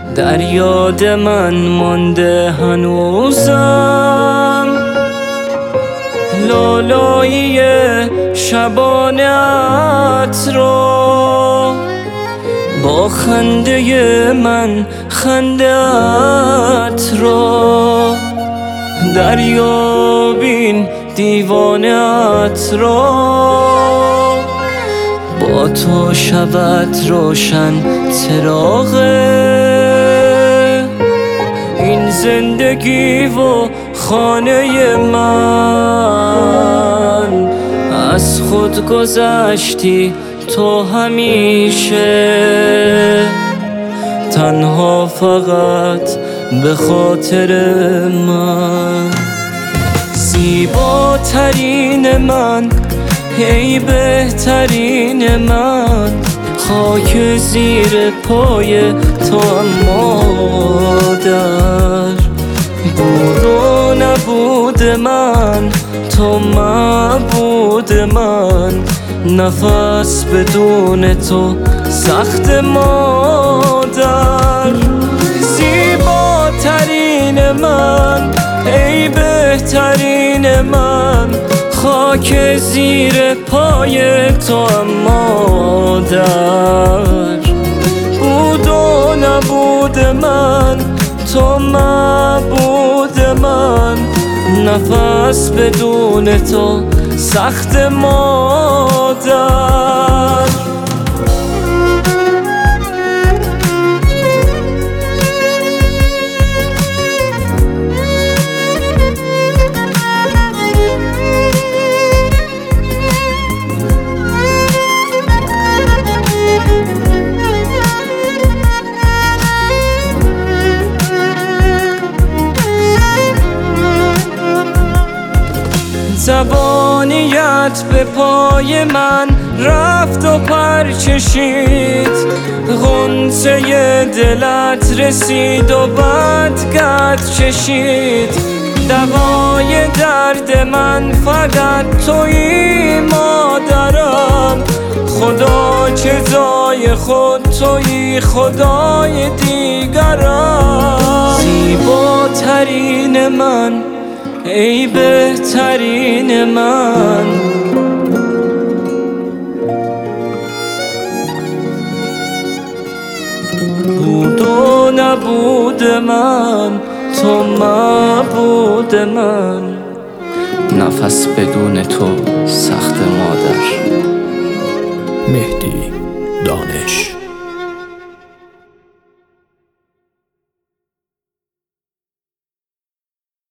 در یاد من مانده هنوزم لالایی شبانت رو، با خنده من خندت رو، دریا بین دیوانت رو، با تو شود روشن چراغ این زندگی و خانه من. از خود گذشتی تو همیشه، تنها فقط به خاطر من. زیباترین من، ای بهترین من، خاک زیر پای تو هم مادر. بود و نبود من، تو معبود من، نفس بدون تو سخت مادر. زیباترین من، ای بهترین من، خاک زیر پای تو هم مادر. بود و نبود من، تو معبود من، نفس بدون تو سخت مادر. زبانیت به پای من رفت و پر چشید، غنچه دلت رسید و بدگت چشید. دوای درد من فقط تویی مادرم، خدا چه جای خود تویی خدای دیگرم. زیباترین من، ای بهترین من، بود و نبود من، تو معبود من، نفس بدون تو سخت مادر.